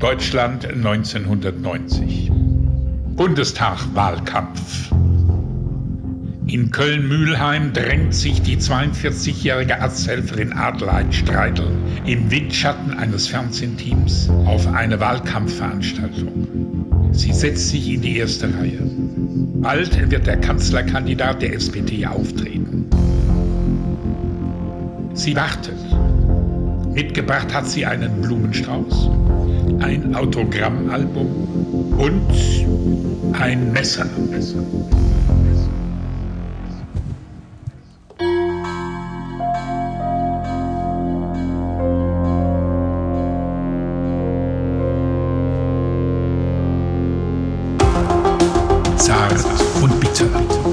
Deutschland 1990. Bundestag-Wahlkampf. In Köln-Mühlheim drängt sich die 42-jährige Arzthelferin Adelheid Streidel im Windschatten eines Fernsehteams auf eine Wahlkampfveranstaltung. Sie setzt sich in die erste Reihe. Bald wird der Kanzlerkandidat der SPD auftreten. Sie wartet. Mitgebracht hat sie einen Blumenstrauß, ein Autogrammalbum und ein Messer. Zart und bitter.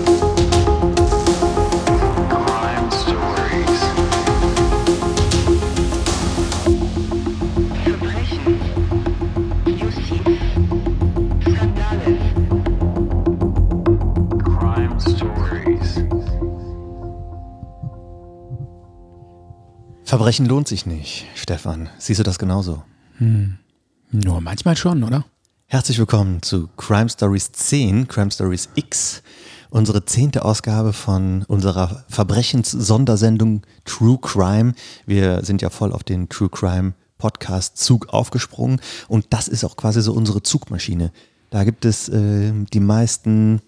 Verbrechen lohnt sich nicht, Stefan. Siehst du das genauso? Nur manchmal schon, oder? Herzlich willkommen zu Crime Stories 10, Crime Stories X, unsere 10. Ausgabe von unserer Verbrechens-Sondersendung True Crime. Wir sind ja voll auf den True Crime Podcast-Zug aufgesprungen und das ist auch quasi so unsere Zugmaschine. Da gibt es die meisten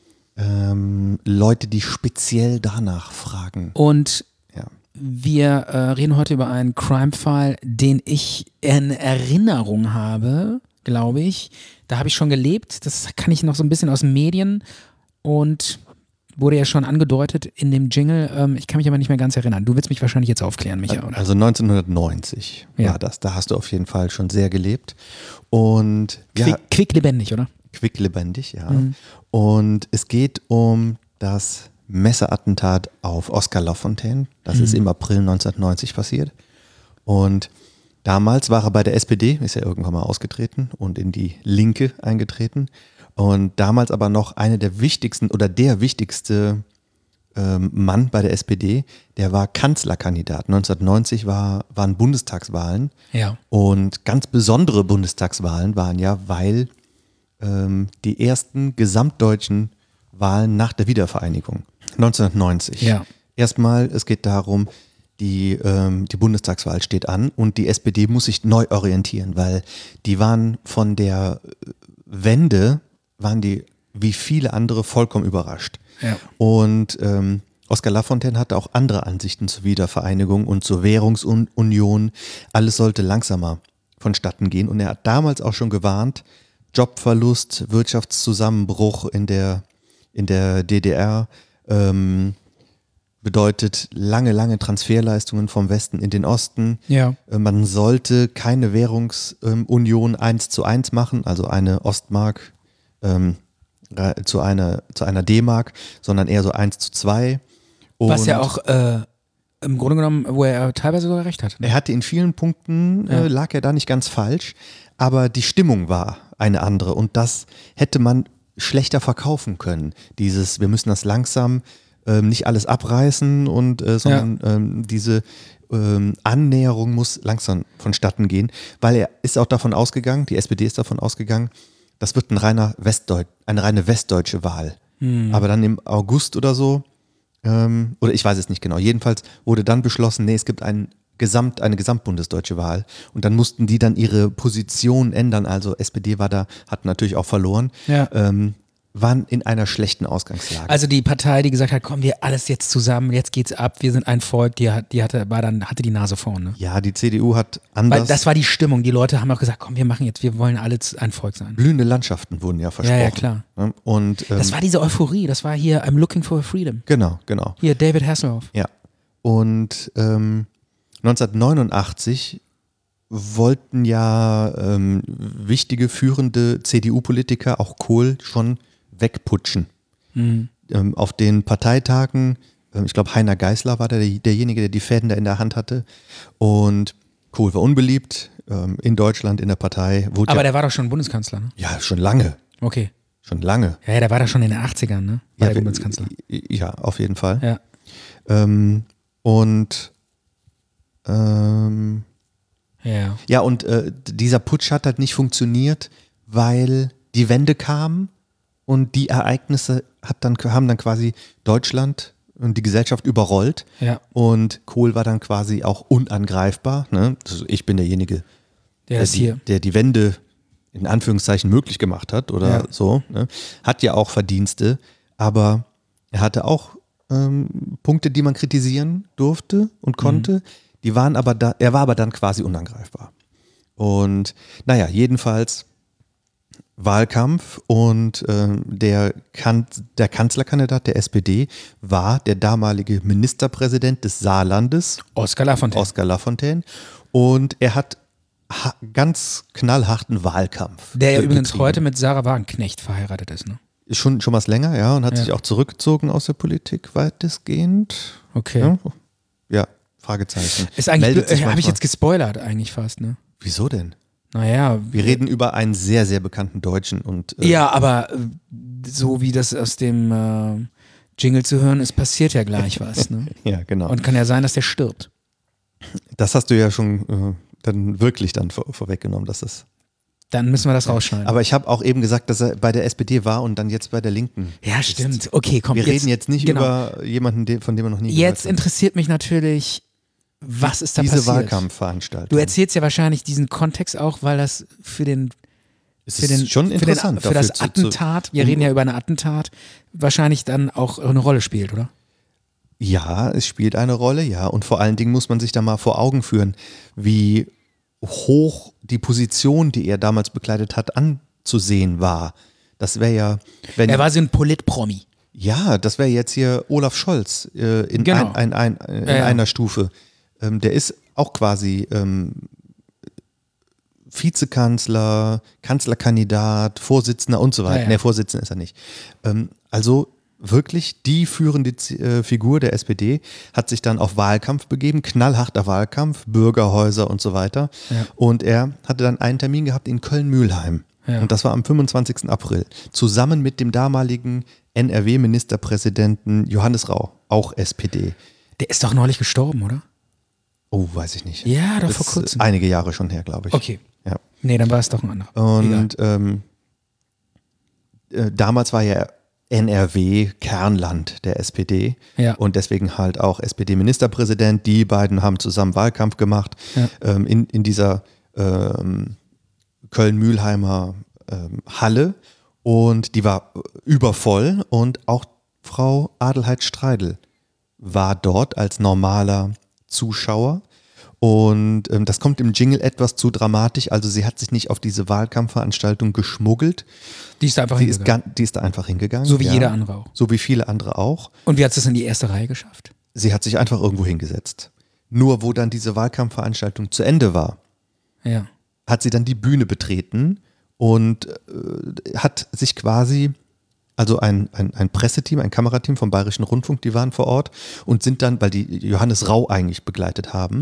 Leute, die speziell danach fragen. Und Ja. wir reden heute über einen Crime-Fall, den ich in Erinnerung habe, glaube ich. Da habe ich schon gelebt. Das kann ich noch so ein bisschen aus den Medien und wurde ja schon angedeutet in dem Jingle. Ich kann mich aber nicht mehr ganz erinnern. Du willst mich wahrscheinlich jetzt aufklären, Micha, oder? Also 1990 Ja. war das. Da hast du auf jeden Fall schon sehr gelebt. Und ja, Quicklebendig, oder? quicklebendig, ja. Und es geht um das Messerattentat auf Oskar Lafontaine. Das ist im April 1990 passiert. Und damals war er bei der SPD, ist ja irgendwann mal ausgetreten und in die Linke eingetreten. Und damals aber noch eine der wichtigsten oder der wichtigste Mann bei der SPD, der war Kanzlerkandidat. 1990 waren Bundestagswahlen. Ja. Und ganz besondere Bundestagswahlen waren ja, weil die ersten gesamtdeutschen Wahlen nach der Wiedervereinigung 1990. Ja. Erstmal, es geht darum, die Bundestagswahl steht an und die SPD muss sich neu orientieren, weil die waren von der Wende, waren die wie viele andere vollkommen überrascht. Ja. Und Oskar Lafontaine hatte auch andere Ansichten zur Wiedervereinigung und zur Währungsunion. Alles sollte langsamer vonstatten gehen. Und er hat damals auch schon gewarnt, Jobverlust, Wirtschaftszusammenbruch in der DDR bedeutet lange Transferleistungen vom Westen in den Osten. Ja. Man sollte keine Währungsunion 1:1 machen, also eine Ostmark zu einer D-Mark, sondern eher so 1:2. Was ja auch im Grunde genommen, wo er teilweise sogar recht hat. Er hatte in vielen Punkten, lag er da nicht ganz falsch, aber die Stimmung war eine andere und das hätte man schlechter verkaufen können. Wir müssen das langsam nicht alles abreißen und sondern diese Annäherung muss langsam vonstatten gehen, weil er ist auch davon ausgegangen, die SPD ist davon ausgegangen, das wird eine reine westdeutsche Wahl. Aber dann im August oder so, oder ich weiß es nicht genau, jedenfalls wurde dann beschlossen, nee, es gibt eine gesamtbundesdeutsche Wahl und dann mussten die dann ihre Position ändern, also SPD hat natürlich auch verloren, waren in einer schlechten Ausgangslage. Also die Partei, die gesagt hat, kommen wir alles jetzt zusammen, jetzt geht's ab, wir sind ein Volk, hatte die Nase vorn. Ne? Ja, die CDU hat anders. Weil das war die Stimmung, die Leute haben auch gesagt, komm, wir wollen alle ein Volk sein. Blühende Landschaften wurden ja versprochen. Ja, klar. Ne? Und, Das war diese Euphorie, das war hier I'm looking for freedom. Genau. Hier, David Hasselhoff. Ja. Und 1989 wollten ja wichtige, führende CDU-Politiker, auch Kohl, schon wegputschen. Auf den Parteitagen, ich glaube Heiner Geißler war derjenige, der die Fäden da in der Hand hatte. Und Kohl war unbeliebt in Deutschland, in der Partei. Aber der war doch schon Bundeskanzler, ne? Ja, schon lange. Okay. Schon lange. Ja, der war doch schon in den 80ern, ne? War Ja, der Bundeskanzler. Ja, auf jeden Fall. Ja. Ja. Ja, und dieser Putsch hat halt nicht funktioniert, weil die Wende kam und die Ereignisse haben dann quasi Deutschland und die Gesellschaft überrollt. Ja. Und Kohl war dann quasi auch unangreifbar. Ne? Also ich bin derjenige, Der ist hier. der die Wende in Anführungszeichen möglich gemacht hat oder so. Ne? Hat ja auch Verdienste, aber er hatte auch Punkte, die man kritisieren durfte und konnte. Die waren aber er war aber dann quasi unangreifbar. Und naja, jedenfalls Wahlkampf und der Kanzlerkandidat der SPD war der damalige Ministerpräsident des Saarlandes, Oskar Lafontaine. Und er hat ganz knallharten Wahlkampf. Der ja übrigens betrieben. heute mit Sarah Wagenknecht verheiratet ist, ne? Ist schon was länger, ja, und hat sich auch zurückgezogen aus der Politik weitestgehend. Okay. Ja, Fragezeichen. Ist eigentlich, Meldet sich habe ich manchmal. jetzt gespoilert eigentlich fast, ne? Wieso denn? Naja. Wir reden über einen sehr, sehr bekannten Deutschen und Ja, aber so wie das aus dem Jingle zu hören ist, passiert ja gleich was, ne? ja, genau. Und kann ja sein, dass der stirbt. Das hast du ja schon dann wirklich vorweggenommen, dass das. Dann müssen wir das rausschneiden. Aber ich habe auch eben gesagt, dass er bei der SPD war und dann jetzt bei der Linken. Ja, stimmt. Okay, komm. Wir reden jetzt nicht genau. über jemanden, von dem wir noch nie Jetzt gehört haben. interessiert mich natürlich, was ist da Diese passiert? Wahlkampfveranstaltung. Du erzählst ja wahrscheinlich diesen Kontext auch, weil das für den es ist schon interessant. für das dafür Attentat, wir reden ja über ein Attentat, wahrscheinlich dann auch eine Rolle spielt, oder? Ja, es spielt eine Rolle, ja. Und vor allen Dingen muss man sich da mal vor Augen führen, wie hoch die Position, die er damals bekleidet hat, anzusehen war. Das wäre ja, wenn. Er war so ein Politpromi. Ja, das wäre jetzt hier Olaf Scholz in Genau. einer Stufe. Der ist auch quasi Vizekanzler, Kanzlerkandidat, Vorsitzender und so weiter. Ja, ja. Nee, Vorsitzender ist er nicht. Also wirklich die führende Figur der SPD hat sich dann auf Wahlkampf begeben, knallharter Wahlkampf, Bürgerhäuser und so weiter. Ja. Und er hatte dann einen Termin gehabt in Köln-Mühlheim. Ja. Und das war am 25. April. Zusammen mit dem damaligen NRW-Ministerpräsidenten Johannes Rau, auch SPD. Der ist doch neulich gestorben, oder? Oh, weiß ich nicht. Ja, doch Das vor kurzem. ist einige Jahre schon her, glaube ich. Okay. Ja. Nee, dann war es doch ein anderer. Und damals war ja NRW Kernland der SPD Ja. und deswegen halt auch SPD-Ministerpräsident. Die beiden haben zusammen Wahlkampf gemacht in dieser Köln-Mühlheimer Halle und die war übervoll und auch Frau Adelheid Streidel war dort als normaler Zuschauer. Und das kommt im Jingle etwas zu dramatisch. Also sie hat sich nicht auf diese Wahlkampfveranstaltung geschmuggelt. Die ist da einfach hingegangen. Die ist da einfach hingegangen. So wie jeder andere auch. So wie viele andere auch. Und wie hat es in die erste Reihe geschafft? Sie hat sich einfach irgendwo hingesetzt. Nur wo dann diese Wahlkampfveranstaltung zu Ende war, Ja. hat sie dann die Bühne betreten und hat sich quasi, also ein Presseteam, ein Kamerateam vom Bayerischen Rundfunk, die waren vor Ort und sind dann, weil die Johannes Rau eigentlich begleitet haben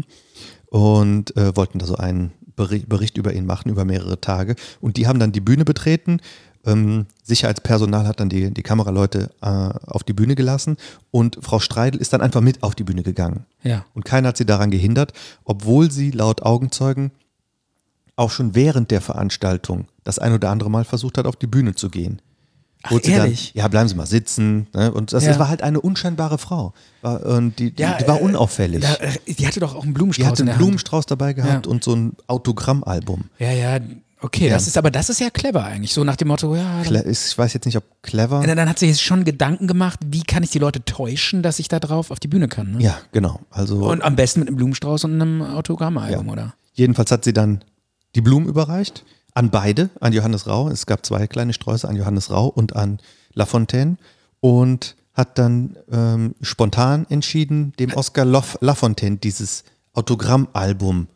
und wollten da so einen Bericht über ihn machen, über mehrere Tage. Und die haben dann die Bühne betreten. Sicherheitspersonal hat dann die Kameraleute auf die Bühne gelassen und Frau Streidel ist dann einfach mit auf die Bühne gegangen. Ja. Und keiner hat sie daran gehindert, obwohl sie laut Augenzeugen auch schon während der Veranstaltung das ein oder andere Mal versucht hat, auf die Bühne zu gehen. Ach, Wurde sie ehrlich? Dann, ja, bleiben Sie mal sitzen. Ne? Und das war halt eine unscheinbare Frau. Und die war unauffällig. Die hatte doch auch einen Blumenstrauß Die hatte in der einen Blumenstrauß dabei gehabt Ja. und so ein Autogrammalbum. Ja, okay, Ja. das ist ja clever eigentlich. So nach dem Motto, ja. Ich weiß jetzt nicht, ob clever. Dann hat sie jetzt schon Gedanken gemacht, wie kann ich die Leute täuschen, dass ich da drauf auf die Bühne kann. Ne? Ja, genau. Also Und am besten mit einem Blumenstrauß und einem Autogrammalbum, oder? jedenfalls hat sie dann die Blumen überreicht an beide, an Johannes Rau. Es gab 2 kleine Sträuße, an Johannes Rau und an Lafontaine und hat dann spontan entschieden, dem Oskar Lafontaine dieses Autogrammalbum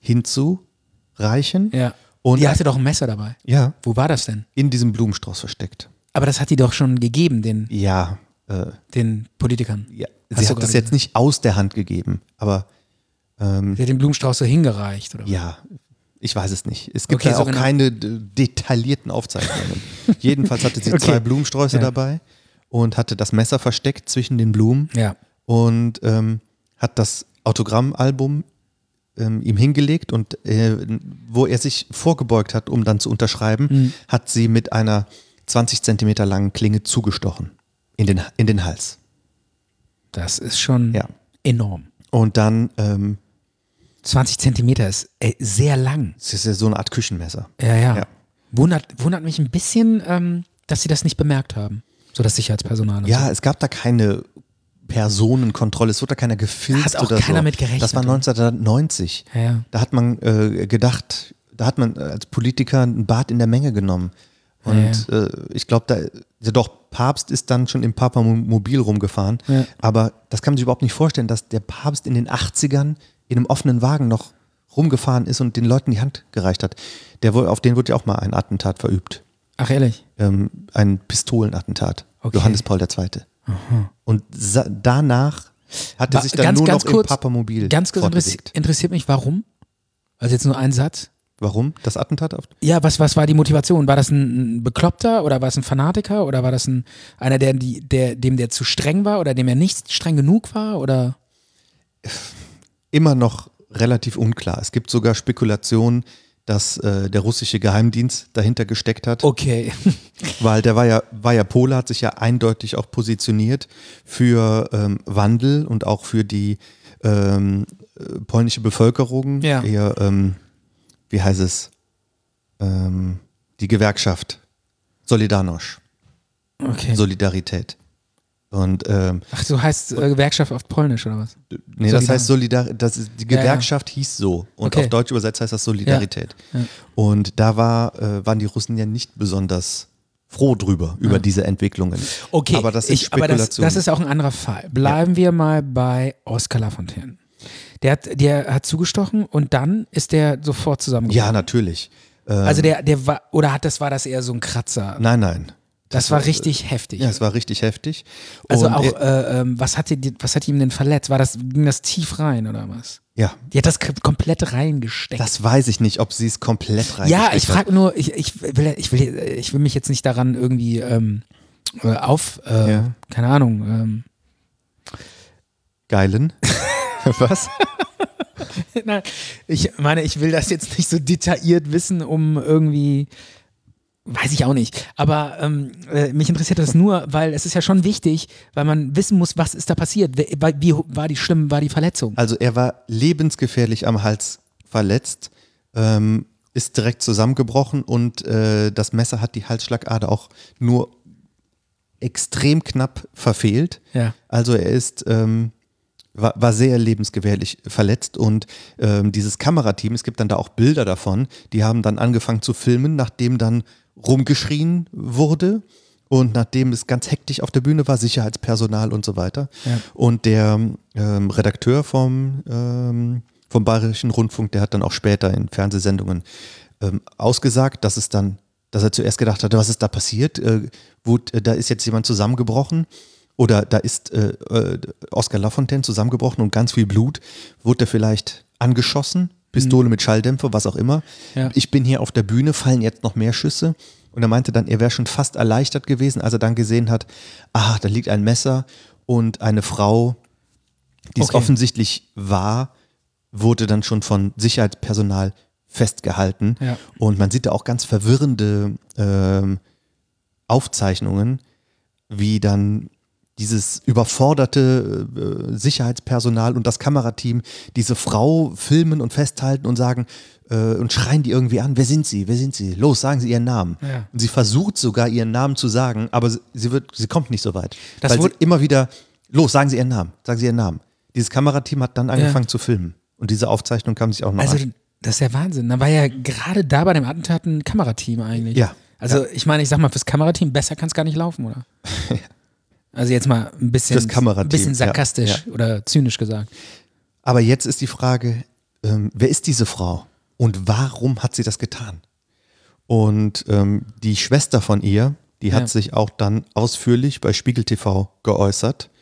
hinzureichen. Ja. Und Die hatte doch ein Messer dabei. ja, Wo war das denn? in diesem Blumenstrauß versteckt. Aber das hat die doch schon gegeben, Ja, den Politikern. ja. Hast Sie du hat das gerade jetzt nicht aus der Hand gegeben, aber Sie hat den Blumenstrauß so hingereicht, oder? ja, ich weiß es nicht. Es gibt Okay, da so auch genau. keine detaillierten Aufzeichnungen. Jedenfalls hatte sie Okay. 2 Blumensträuße Ja. dabei und hatte das Messer versteckt zwischen den Blumen Ja. und hat das Autogrammalbum ihm hingelegt und wo er sich vorgebeugt hat, um dann zu unterschreiben, hat sie mit einer 20 Zentimeter langen Klinge zugestochen in den Hals. Das ist schon enorm. Und dann 20 Zentimeter ist sehr lang. es ist ja so eine Art Küchenmesser. Ja. Wundert mich ein bisschen, dass sie das nicht bemerkt haben. So das Sicherheitspersonal. Ja, es gab da keine Personenkontrolle, es wurde da keiner gefilzt Hat auch oder so. keiner mit gerechnet. Das war 1990. Ja. Da hat man gedacht, da hat man als Politiker ein Bad in der Menge genommen. Und ich glaube, Papst ist dann schon im Papamobil rumgefahren. Ja. Aber das kann man sich überhaupt nicht vorstellen, dass der Papst in den 80ern in einem offenen Wagen noch rumgefahren ist und den Leuten die Hand gereicht hat. Auf den wurde ja auch mal ein Attentat verübt. Ach, ehrlich? Ein Pistolenattentat. Okay. Johannes Paul II. Aha. Und danach hat er sich dann nur noch im Papamobil Ganz kurz fortbewegt. interessiert mich, warum? Also jetzt nur ein Satz. Warum? Das Attentat? Ja, was war die Motivation? War das ein Bekloppter oder war es ein Fanatiker oder war das einer, dem der zu streng war oder dem er nicht streng genug war? Oder? Immer noch relativ unklar. Es gibt sogar Spekulationen, dass der russische Geheimdienst dahinter gesteckt hat. Okay. Weil der war ja Pole, hat sich ja eindeutig auch positioniert für Wandel und auch für die polnische Bevölkerung. Ja. Eher, wie heißt es? Die Gewerkschaft Solidarność. Okay. Solidarität. Und Ach, so heißt Gewerkschaft auf Polnisch oder was? nee, das heißt die Gewerkschaft hieß so und Okay. auf Deutsch übersetzt heißt das Solidarität. Ja. Und da waren die Russen ja nicht besonders froh drüber, über diese Entwicklungen. Okay, aber das ist aber Spekulation. das ist auch ein anderer Fall. Bleiben wir mal bei Oskar Lafontaine. Der hat zugestochen und dann ist der sofort zusammengebrochen. Ja, natürlich. Also der war, oder war das eher so ein Kratzer? Nein. Das war richtig heftig. Ja, es war richtig heftig. Also Und auch, was hat ihm denn verletzt? Ging das tief rein oder was? ja, Die hat das komplett reingesteckt. das weiß ich nicht, ob sie es komplett reingesteckt Ja, ich hat. frage nur, ich will mich jetzt nicht daran irgendwie keine Ahnung. Geilen. Was? Nein, ich meine, ich will das jetzt nicht so detailliert wissen, um irgendwie, weiß ich auch nicht. Aber mich interessiert das nur, weil es ist ja schon wichtig, weil man wissen muss, was ist da passiert. Wie war die Verletzung? Also er war lebensgefährlich am Hals verletzt, ist direkt zusammengebrochen und das Messer hat die Halsschlagader auch nur extrem knapp verfehlt. Ja. Also er ist war sehr lebensgefährlich verletzt und dieses Kamerateam, es gibt dann da auch Bilder davon, die haben dann angefangen zu filmen, nachdem dann rumgeschrien wurde und nachdem es ganz hektisch auf der Bühne war, Sicherheitspersonal und so weiter. Ja. Und der Redakteur vom Bayerischen Rundfunk, der hat dann auch später in Fernsehsendungen ausgesagt, dass er zuerst gedacht hatte, was ist da passiert? Da ist jetzt jemand zusammengebrochen. Oder da ist Oskar Lafontaine zusammengebrochen und ganz viel Blut. Wurde er vielleicht angeschossen? Pistole mit Schalldämpfer, was auch immer. Ja. Ich bin hier auf der Bühne, fallen jetzt noch mehr Schüsse. Und er meinte dann, er wäre schon fast erleichtert gewesen, als er dann gesehen hat, da liegt ein Messer und eine Frau, die es offensichtlich war, wurde dann schon von Sicherheitspersonal festgehalten. Ja. Und man sieht da auch ganz verwirrende Aufzeichnungen, wie dann dieses überforderte Sicherheitspersonal und das Kamerateam diese Frau filmen und festhalten und sagen und schreien die irgendwie an, wer sind Sie? Los, sagen Sie Ihren Namen. Ja. Und sie versucht sogar ihren Namen zu sagen, aber sie kommt nicht so weit. Das weil wurde- sie immer wieder, los, sagen Sie Ihren Namen. Dieses Kamerateam hat dann angefangen zu filmen. Und diese Aufzeichnung kam sich auch noch Also an. das ist ja Wahnsinn. Da war ja gerade da bei dem Attentat ein Kamerateam eigentlich. Ja. Also ich meine, ich sag mal, fürs Kamerateam besser kann es gar nicht laufen, oder? Also jetzt mal ein bisschen, Fürs Kamerateam, ein bisschen sarkastisch ja. oder zynisch gesagt. Aber jetzt ist die Frage, wer ist diese Frau und warum hat sie das getan? Und die Schwester von ihr, die hat sich auch dann ausführlich bei Spiegel TV geäußert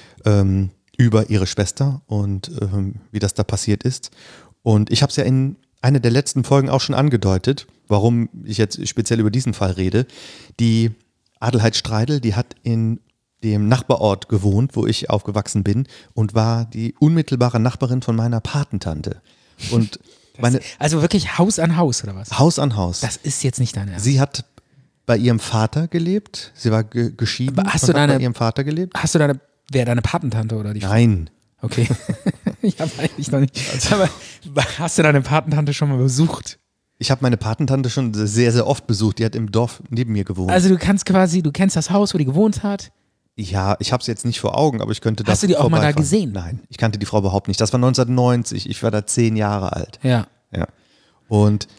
über ihre Schwester und wie das da passiert ist. Und ich habe es ja in einer der letzten Folgen auch schon angedeutet, warum ich jetzt speziell über diesen Fall rede. Die Adelheid Streidel, die hat in dem Nachbarort gewohnt, wo ich aufgewachsen bin und war die unmittelbare Nachbarin von meiner Patentante. Und Also wirklich Haus an Haus, oder was? Haus an Haus. Das ist jetzt nicht dein Ernst. Sie hat bei ihrem Vater gelebt. Sie war geschieden Aber hast und du hat bei ihrem Vater gelebt. Hast du deine Patentante oder die? Nein. Okay. Ich habe eigentlich noch nicht. Aber hast du deine Patentante schon mal besucht? Ich habe meine Patentante schon sehr, sehr oft besucht. Die hat im Dorf neben mir gewohnt. Also du kennst das Haus, wo die gewohnt hat? Ja, ich habe es jetzt nicht vor Augen, aber ich könnte da Hast du die auch mal da vorbeifahren. gesehen? Nein, ich kannte die Frau überhaupt nicht. Das war 1990, ich war da 10 Jahre alt. Ja. Ja. Und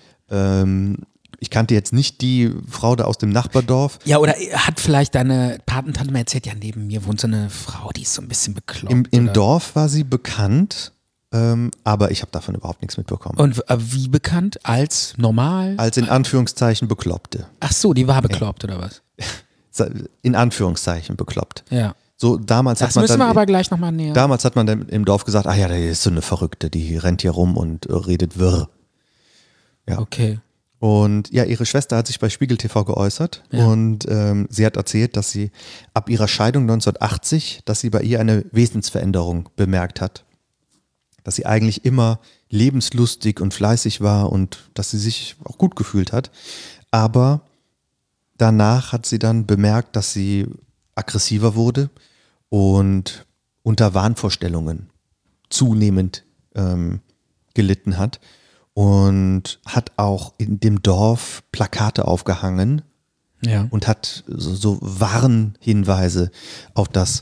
ich kannte jetzt nicht die Frau da aus dem Nachbardorf. Ja, oder hat vielleicht deine Patentante mir erzählt, ja, neben mir wohnt so eine Frau, die ist so ein bisschen bekloppt. Im oder? Dorf war sie bekannt, aber ich habe davon überhaupt nichts mitbekommen. Und wie bekannt? Als normal? Als in Anführungszeichen Bekloppte. Ach so, die war bekloppt oder was? In Anführungszeichen bekloppt. Ja. So, damals Das hat man müssen dann, wir aber gleich nochmal näher. Damals hat man dann im Dorf gesagt, ach ja, da ist so eine Verrückte, die rennt hier rum und redet wirr. Ja. Okay. Und ja, ihre Schwester hat sich bei Spiegel TV geäußert und sie hat erzählt, dass sie ab ihrer Scheidung 1980, dass sie bei ihr eine Wesensveränderung bemerkt hat. Dass sie eigentlich immer lebenslustig und fleißig war und dass sie sich auch gut gefühlt hat. Aber danach hat sie dann bemerkt, dass sie aggressiver wurde und unter Wahnvorstellungen zunehmend gelitten hat. Und hat auch in dem Dorf Plakate aufgehangen Ja. und hat so Warnhinweise auf das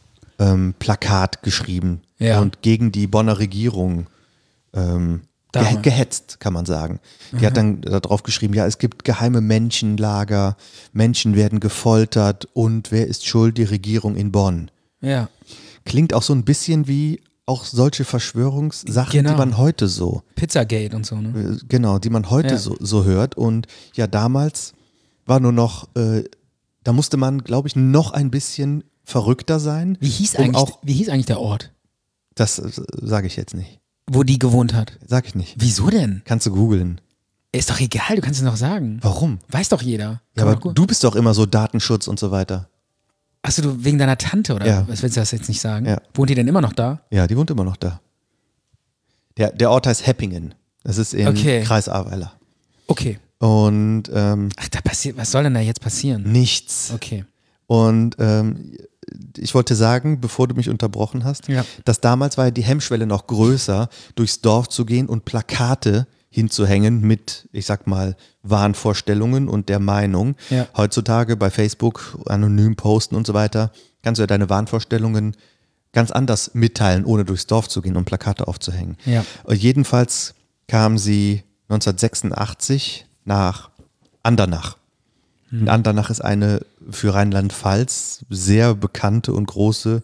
Plakat geschrieben und gegen die Bonner Regierung gehetzt, kann man sagen. Die hat dann darauf geschrieben, ja, es gibt geheime Menschenlager, Menschen werden gefoltert und wer ist schuld? Die Regierung in Bonn. Ja. Klingt auch so ein bisschen wie auch solche Verschwörungssachen, die man heute so Pizzagate und so, ne? Genau, die man heute so hört. Und ja, damals war nur noch, da musste man, glaube ich, noch ein bisschen verrückter sein. Wie hieß eigentlich der Ort, Das sage ich jetzt nicht. wo die gewohnt hat? Sag ich nicht. Wieso denn? Kannst du googeln. Ist doch egal, du kannst es noch sagen. Warum? Weiß doch jeder. Ja, Kann man aber doch- du bist doch immer so Datenschutz und so weiter. Achso, du wegen deiner Tante oder Ja. was willst du das jetzt nicht sagen? Ja. Wohnt die denn immer noch da? Ja, die wohnt immer noch da. Der Ort heißt Heppingen. Das ist in Okay. Kreis Ahrweiler. Okay. Und Ach, was soll denn da jetzt passieren? nichts. Okay. Und ich wollte sagen, bevor du mich unterbrochen hast, Ja. dass damals war ja die Hemmschwelle noch größer, durchs Dorf zu gehen und Plakate hinzuhängen mit, ich sag mal, Wahnvorstellungen und der Meinung. Ja. Heutzutage bei Facebook anonym posten und so weiter, kannst du ja deine Wahnvorstellungen ganz anders mitteilen, ohne durchs Dorf zu gehen und Plakate aufzuhängen. Ja. Jedenfalls kam sie 1986 nach Andernach. In Andernach ist eine für Rheinland-Pfalz sehr bekannte und große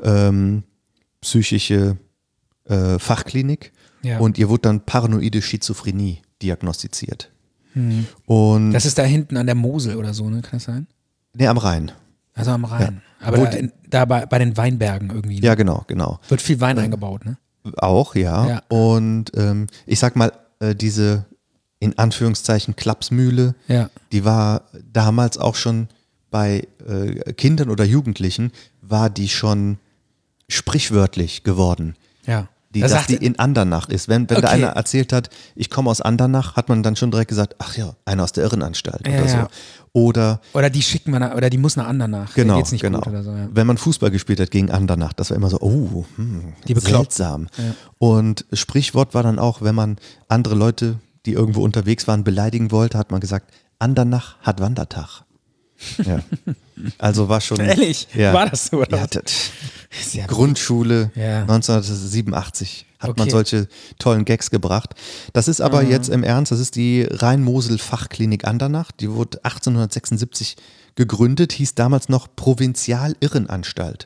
psychische Fachklinik. Ja. Und ihr wurde dann paranoide Schizophrenie diagnostiziert. Und Das ist da hinten an der Mosel oder so, ne? Kann das sein? nee, am Rhein. Also am Rhein. Aber Wo da bei den Weinbergen irgendwie. Ne? Ja, genau. Wird viel Wein eingebaut, ne? Auch, ja. Ja. Und ich sag mal, diese in Anführungszeichen Klapsmühle, Ja. die war damals auch schon bei Kindern oder Jugendlichen, war die schon sprichwörtlich geworden. Ja. Dass die in Andernach ist. Wenn da Okay. einer erzählt hat, ich komme aus Andernach, hat man dann schon direkt gesagt, ach ja, einer aus der Irrenanstalt oder so. Ja. Oder Oder die schicken wir oder die muss nach Andernach. Der genau, geht's nicht genau. gut oder so, ja. Wenn man Fußball gespielt hat gegen Andernach, das war immer so, Die bekloppt. seltsam. Und Sprichwort war dann auch, wenn man andere Leute, die irgendwo unterwegs waren, beleidigen wollte, hat man gesagt, Andernach hat Wandertag. Ja. Also war schon. Ehrlich? Ja. War das so, oder Ja, was? Ja, Grundschule Ja. 1987 hat man Okay. solche tollen Gags gebracht. Das ist aber jetzt im Ernst, das ist die Rhein-Mosel-Fachklinik Andernach. Die wurde 1876 gegründet, hieß damals noch Provinzial-Irrenanstalt.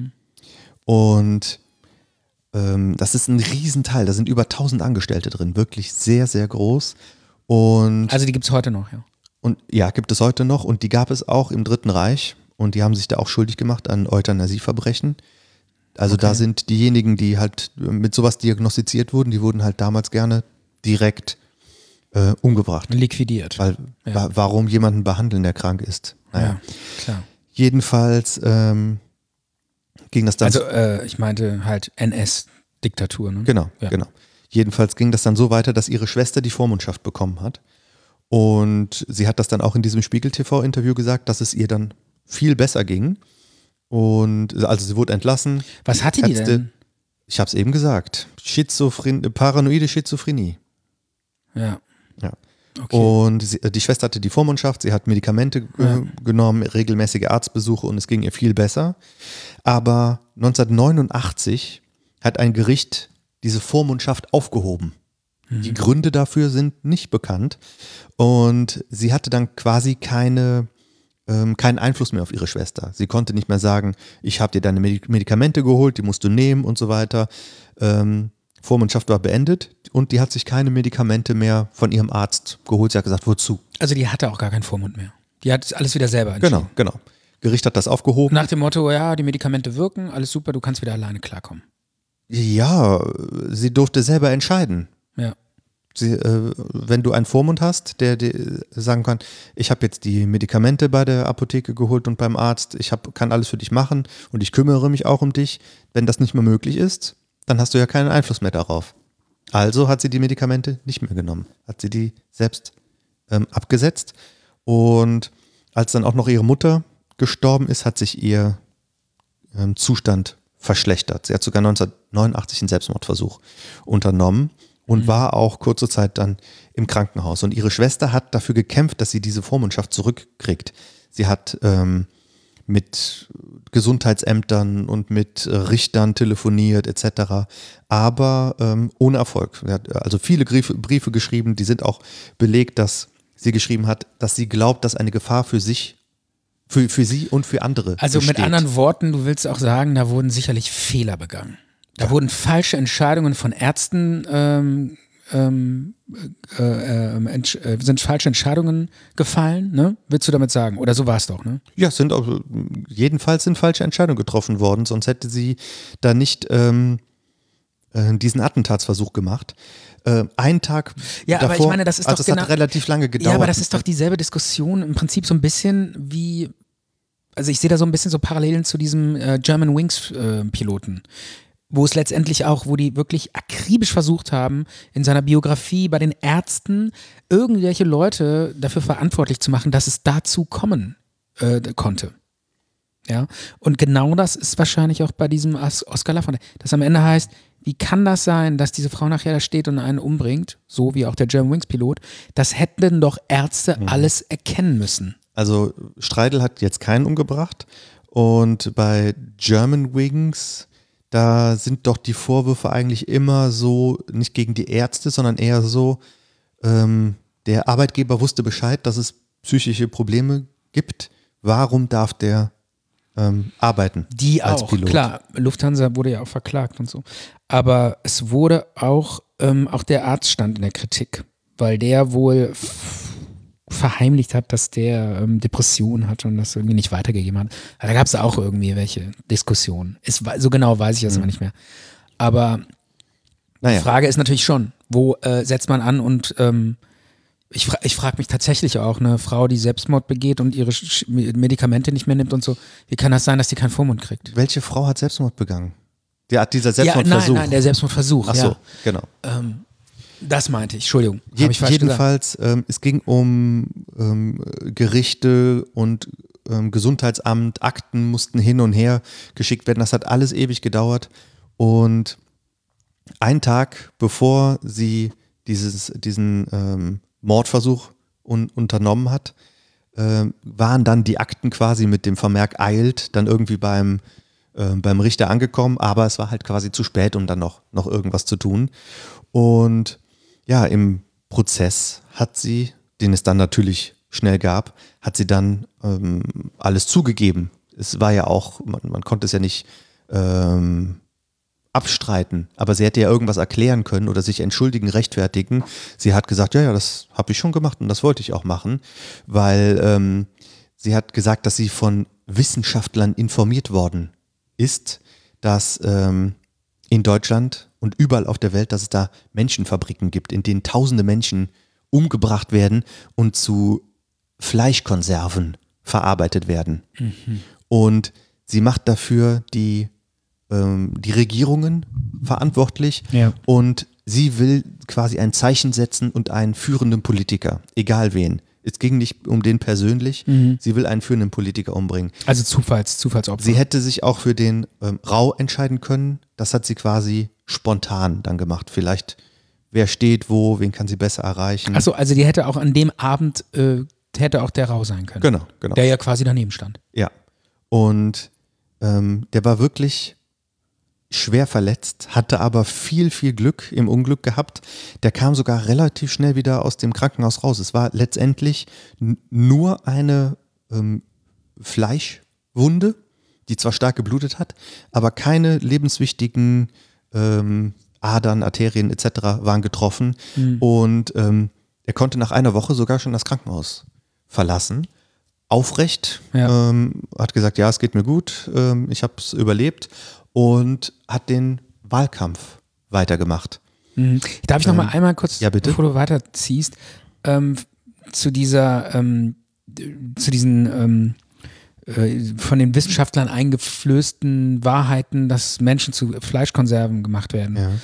Und das ist ein Riesenteil, da sind über 1000 Angestellte drin, wirklich sehr, sehr groß. Und Also die gibt es heute noch, ja. ja, gibt es heute noch und die gab es auch im Dritten Reich und die haben sich da auch schuldig gemacht an Euthanasieverbrechen. Also da sind diejenigen, die halt mit sowas diagnostiziert wurden, die wurden halt damals gerne direkt umgebracht. Liquidiert. Weil warum jemanden behandeln, der krank ist? Naja. Ja, klar. Jedenfalls ging das dann Also ich meinte halt NS-Diktatur, ne? Genau, Ja. genau. Jedenfalls ging das dann so weiter, dass ihre Schwester die Vormundschaft bekommen hat. Und sie hat das dann auch in diesem Spiegel-TV-Interview gesagt, dass es ihr dann viel besser ging. Und also sie wurde entlassen. Was hatte die denn? Ich habe es eben gesagt. Paranoide Schizophrenie. Ja. Okay. Und die Schwester hatte die Vormundschaft, sie hat Medikamente genommen, regelmäßige Arztbesuche und es ging ihr viel besser. Aber 1989 hat ein Gericht diese Vormundschaft aufgehoben. Die Gründe dafür sind nicht bekannt und sie hatte dann quasi keinen Einfluss mehr auf ihre Schwester. Sie konnte nicht mehr sagen, ich habe dir deine Medikamente geholt, die musst du nehmen und so weiter. Vormundschaft war beendet und die hat sich keine Medikamente mehr von ihrem Arzt geholt. Sie hat gesagt, wozu? Also die hatte auch gar keinen Vormund mehr. Die hat alles wieder selber entschieden. Genau. Gericht hat das aufgehoben. Nach dem Motto, ja, die Medikamente wirken, alles super, du kannst wieder alleine klarkommen. Ja, sie durfte selber entscheiden. Ja. Wenn du einen Vormund hast, der dir sagen kann, ich habe jetzt die Medikamente bei der Apotheke geholt und beim Arzt, kann alles für dich machen und ich kümmere mich auch um dich. Wenn das nicht mehr möglich ist, dann hast du ja keinen Einfluss mehr darauf. Also hat sie die Medikamente nicht mehr genommen, hat sie die selbst abgesetzt und als dann auch noch ihre Mutter gestorben ist, hat sich ihr Zustand verschlechtert. Sie hat sogar 1989 einen Selbstmordversuch unternommen und war auch kurze Zeit dann im Krankenhaus. Und ihre Schwester hat dafür gekämpft, dass sie diese Vormundschaft zurückkriegt. Sie hat mit Gesundheitsämtern und mit Richtern telefoniert etc., aber ohne Erfolg. Sie hat also viele Briefe geschrieben, die sind auch belegt, dass sie geschrieben hat, dass sie glaubt, dass eine Gefahr für sich, für sie und für andere Also besteht. mit anderen Worten, du willst auch sagen, da wurden sicherlich Fehler begangen. Da wurden falsche Entscheidungen von Ärzten, sind falsche Entscheidungen gefallen, ne? Willst du damit sagen? Oder so war es doch, ne? Ja, jedenfalls sind falsche Entscheidungen getroffen worden, sonst hätte sie da nicht diesen Attentatsversuch gemacht. Einen Tag ja, davor, aber ich meine, das ist also doch es hat relativ lange gedauert. Ja, aber das ist doch dieselbe Diskussion im Prinzip so ein bisschen wie, also ich sehe da so ein bisschen so Parallelen zu diesem German Wings Piloten, wo es letztendlich auch, wo die wirklich akribisch versucht haben, in seiner Biografie bei den Ärzten irgendwelche Leute dafür verantwortlich zu machen, dass es dazu kommen konnte. Ja, und genau das ist wahrscheinlich auch bei diesem Oscar Lafontaine, das am Ende heißt, wie kann das sein, dass diese Frau nachher da steht und einen umbringt, so wie auch der German Wings Pilot? Das hätten doch Ärzte alles erkennen müssen. Also Streidel hat jetzt keinen umgebracht und bei German Wings, da sind doch die Vorwürfe eigentlich immer so, nicht gegen die Ärzte, sondern eher so, der Arbeitgeber wusste Bescheid, dass es psychische Probleme gibt. Warum darf der arbeiten Die als auch, Pilot? klar. Lufthansa wurde ja auch verklagt und so. Aber es wurde auch der Arzt stand in der Kritik, weil der wohl verheimlicht hat, dass der Depressionen hat und das irgendwie nicht weitergegeben hat. Da gab es auch irgendwie welche Diskussionen. So genau weiß ich das aber nicht mehr. Aber die Frage ist natürlich schon, wo setzt man an und ich frage mich tatsächlich auch, eine Frau, die Selbstmord begeht und ihre Medikamente nicht mehr nimmt und so, wie kann das sein, dass die keinen Vormund kriegt? Welche Frau hat Selbstmord begangen? Dieser Selbstmordversuch. Nein, der Selbstmordversuch. Ach so, genau. Das meinte ich, Entschuldigung. Hab ich falsch jedenfalls, es ging um Gerichte und Gesundheitsamt, Akten mussten hin und her geschickt werden. Das hat alles ewig gedauert. Und einen Tag bevor sie diesen Mordversuch unternommen hat, waren dann die Akten quasi mit dem Vermerk eilt dann irgendwie beim Richter angekommen, aber es war halt quasi zu spät, um dann noch irgendwas zu tun. Und ja, im Prozess hat sie, den es dann natürlich schnell gab, hat sie dann alles zugegeben. Es war ja auch, man konnte es ja nicht abstreiten, aber sie hätte ja irgendwas erklären können oder sich entschuldigen, rechtfertigen. Sie hat gesagt, ja, das habe ich schon gemacht und das wollte ich auch machen, weil sie hat gesagt, dass sie von Wissenschaftlern informiert worden ist, dass in Deutschland und überall auf der Welt, dass es da Menschenfabriken gibt, in denen tausende Menschen umgebracht werden und zu Fleischkonserven verarbeitet werden. Und sie macht dafür die Regierungen verantwortlich und sie will quasi ein Zeichen setzen und einen führenden Politiker, egal wen. Es ging nicht um den persönlich, sie will einen führenden Politiker umbringen. Also Zufallsopfer. Sie hätte sich auch für den Rau entscheiden können, das hat sie quasi spontan dann gemacht. Vielleicht, wer steht wo, wen kann sie besser erreichen. Achso, also die hätte auch an dem Abend, hätte auch der Rau sein können. Genau. Der ja quasi daneben stand. Ja, und der war wirklich schwer verletzt, hatte aber viel, viel Glück im Unglück gehabt. Der kam sogar relativ schnell wieder aus dem Krankenhaus raus. Es war letztendlich nur eine Fleischwunde, die zwar stark geblutet hat, aber keine lebenswichtigen Adern, Arterien etc. waren getroffen. Und er konnte nach einer Woche sogar schon das Krankenhaus verlassen. Aufrecht, hat gesagt, ja, es geht mir gut, ich habe es überlebt und hat den Wahlkampf weitergemacht. Darf ich noch mal einmal kurz, ja, bitte? bevor du weiterziehst, zu diesen von den Wissenschaftlern eingeflößten Wahrheiten, dass Menschen zu Fleischkonserven gemacht werden.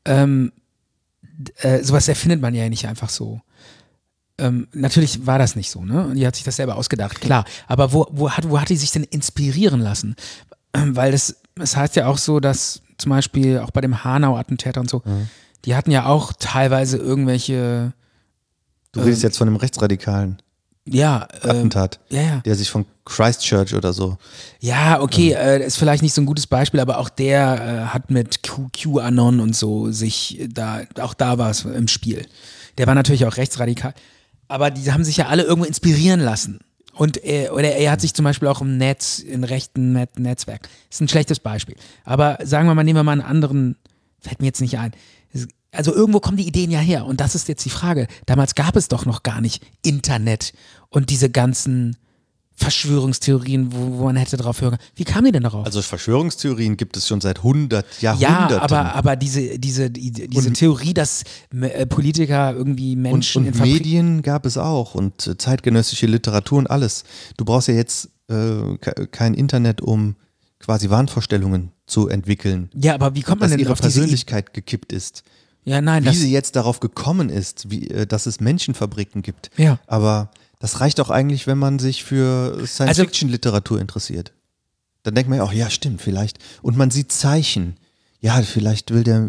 Ja. Sowas erfindet man ja nicht einfach so. Natürlich war das nicht so, ne? Und die hat sich das selber ausgedacht, klar. Aber wo hat die sich denn inspirieren lassen? Weil es heißt ja auch so, dass zum Beispiel auch bei dem Hanau-Attentäter und so, die hatten ja auch teilweise irgendwelche. Du redest jetzt von einem rechtsradikalen Attentat, der sich von Christchurch oder so. Ja, okay, ist vielleicht nicht so ein gutes Beispiel, aber auch der hat mit QAnon und so sich auch da war es im Spiel. Der war natürlich auch rechtsradikal. Aber die haben sich ja alle irgendwo inspirieren lassen. Und er hat sich zum Beispiel auch im rechten Netzwerk. Ist ein schlechtes Beispiel. Aber sagen wir mal, nehmen wir mal einen anderen, fällt mir jetzt nicht ein. Also irgendwo kommen die Ideen ja her. Und das ist jetzt die Frage. Damals gab es doch noch gar nicht Internet und diese ganzen Verschwörungstheorien, wo man hätte drauf hören. Wie kamen die denn darauf? Also Verschwörungstheorien gibt es schon seit Jahrhunderten. Ja, aber diese Theorie, dass Politiker irgendwie Menschen und Medien gab es auch und zeitgenössische Literatur und alles. Du brauchst ja jetzt kein Internet, um quasi Wahnvorstellungen zu entwickeln. Ja, aber wie kommt man dass denn ihre auf diese Persönlichkeit gekippt ist. Ja, nein. Wie sie jetzt darauf gekommen ist, dass es Menschenfabriken gibt. Ja. Aber das reicht doch eigentlich, wenn man sich für Science-Fiction-Literatur interessiert. Dann denkt man ja auch, ja stimmt, vielleicht. Und man sieht Zeichen. Ja, vielleicht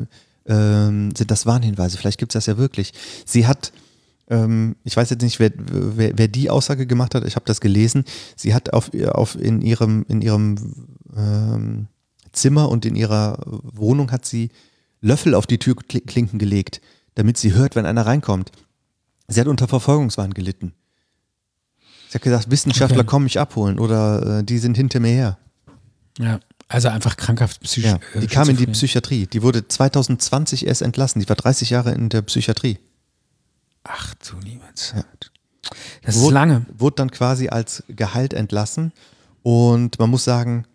sind das Warnhinweise, vielleicht gibt es das ja wirklich. Sie hat, ich weiß jetzt nicht, wer die Aussage gemacht hat, ich habe das gelesen, sie hat in ihrem Zimmer und in ihrer Wohnung hat sie Löffel auf die Türklinken gelegt, damit sie hört, wenn einer reinkommt. Sie hat unter Verfolgungswahn gelitten. Sie hat gesagt, Wissenschaftler kommen mich abholen oder die sind hinter mir her. Ja, also einfach krankhaft psychisch. Ja, die kam in die Psychiatrie. Die wurde 2020 erst entlassen. Die war 30 Jahre in der Psychiatrie. Ach du liebe Zeit. Ja. Das ist lange. Wurde dann quasi als geheilt entlassen. Und man muss sagen,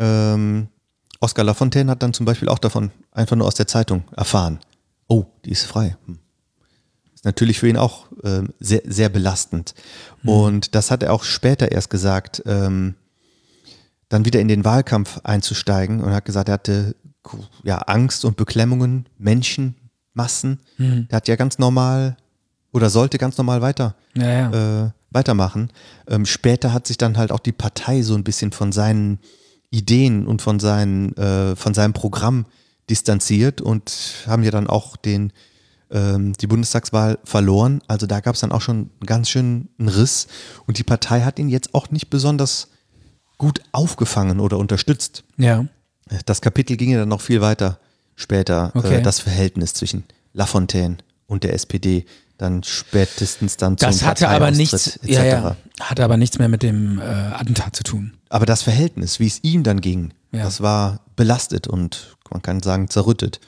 Oskar Lafontaine hat dann zum Beispiel auch davon einfach nur aus der Zeitung erfahren. Oh, die ist frei. Ist natürlich für ihn auch sehr, sehr belastend. Und das hat er auch später erst gesagt, dann wieder in den Wahlkampf einzusteigen und hat gesagt, er hatte Angst und Beklemmungen, Menschenmassen. Der hat ja ganz normal oder sollte ganz normal weitermachen. Später hat sich dann halt auch die Partei so ein bisschen von seinen Ideen und von seinem Programm distanziert und haben ja dann auch die Bundestagswahl verloren. Also da gab es dann auch schon einen ganz schönen Riss und die Partei hat ihn jetzt auch nicht besonders gut aufgefangen oder unterstützt. Ja. Das Kapitel ging ja dann noch viel weiter später, das Verhältnis zwischen Lafontaine und der SPD, dann spätestens dann zum Parteiaustritt etc. Hatte aber nichts mehr mit dem Attentat zu tun. Aber das Verhältnis, wie es ihm dann ging, das war belastet und man kann sagen zerrüttet.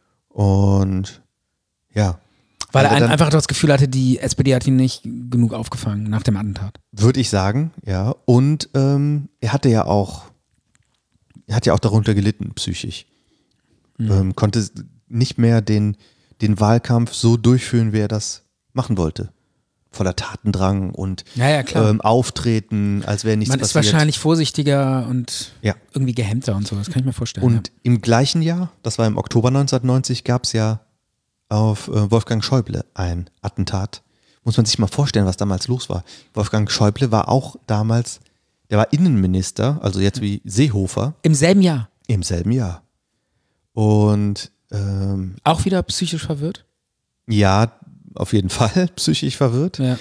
Und ja. Weil er einfach das Gefühl hatte, die SPD hat ihn nicht genug aufgefangen nach dem Attentat. Würde ich sagen, ja. Und er hat ja auch darunter gelitten, psychisch. Konnte nicht mehr den Wahlkampf so durchführen, wie er das machen wollte. Voller Tatendrang und Auftreten, als wäre nichts passiert. Man ist wahrscheinlich vorsichtiger und irgendwie gehemmter und so, das kann ich mir vorstellen. Und im gleichen Jahr, das war im Oktober 1990, gab es ja auf Wolfgang Schäuble ein Attentat. Muss man sich mal vorstellen, was damals los war. Wolfgang Schäuble war auch damals, der war Innenminister, also jetzt wie Seehofer. Im selben Jahr. Im selben Jahr. Und Auch wieder psychisch verwirrt? ja, auf jeden Fall psychisch verwirrt. Ja.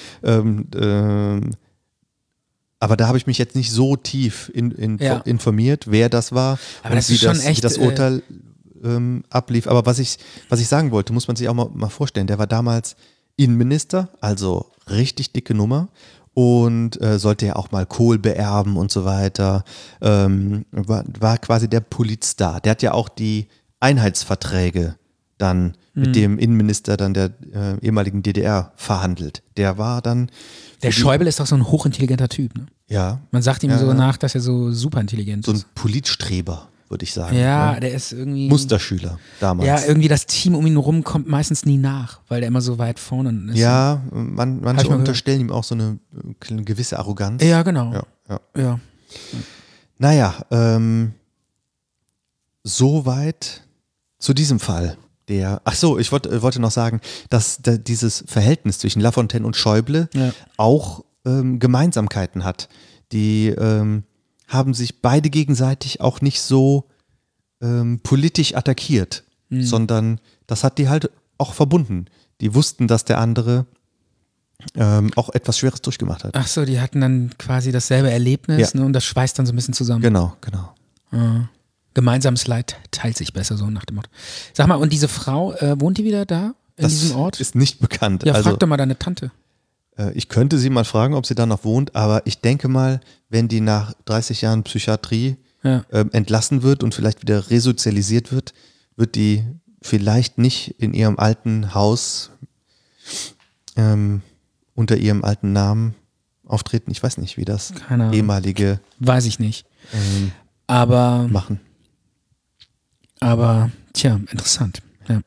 Aber da habe ich mich jetzt nicht so tief informiert, wer das war Aber und das ist schon echt, wie das Urteil ablief. Aber was ich sagen wollte, muss man sich auch mal vorstellen, der war damals Innenminister, also richtig dicke Nummer und sollte ja auch mal Kohl beerben und so weiter. War quasi der Politstar. Der hat ja auch die Einheitsverträge dann mit dem Innenminister dann der ehemaligen DDR verhandelt. Der war dann Der Schäuble ist doch so ein hochintelligenter Typ, ne? ja Man sagt ihm so nach, dass er so super intelligent so ein ist. Politstreber, würde ich sagen. Ja, ne? der ist irgendwie. Musterschüler damals. Ja, irgendwie das Team um ihn rum kommt meistens nie nach, weil der immer so weit vorne ist. Ja, Hab ich manche mal unterstellen ihm auch so eine gewisse Arroganz. Ja, genau. Ja. Ja. Naja, soweit zu diesem Fall. Ich wollte noch sagen, dass dieses Verhältnis zwischen Lafontaine und Schäuble auch Gemeinsamkeiten hat. Die haben sich beide gegenseitig auch nicht so politisch attackiert, sondern das hat die halt auch verbunden. Die wussten, dass der andere auch etwas Schweres durchgemacht hat. Ach so, die hatten dann quasi dasselbe Erlebnis, ne, und das schweißt dann so ein bisschen zusammen. Genau. Gemeinsames Leid teilt sich besser, so nach dem Motto. Sag mal, und diese Frau, wohnt die wieder da in diesem Ort? Ist nicht bekannt. Ja, also, frag doch mal deine Tante. Ich könnte sie mal fragen, ob sie da noch wohnt, aber ich denke mal, wenn die nach 30 Jahren Psychiatrie entlassen wird und vielleicht wieder resozialisiert wird, wird die vielleicht nicht in ihrem alten Haus unter ihrem alten Namen auftreten. Ich weiß nicht, wie das Keine Ahnung. ehemalige Weiß ich nicht. Aber machen. Tja, interessant.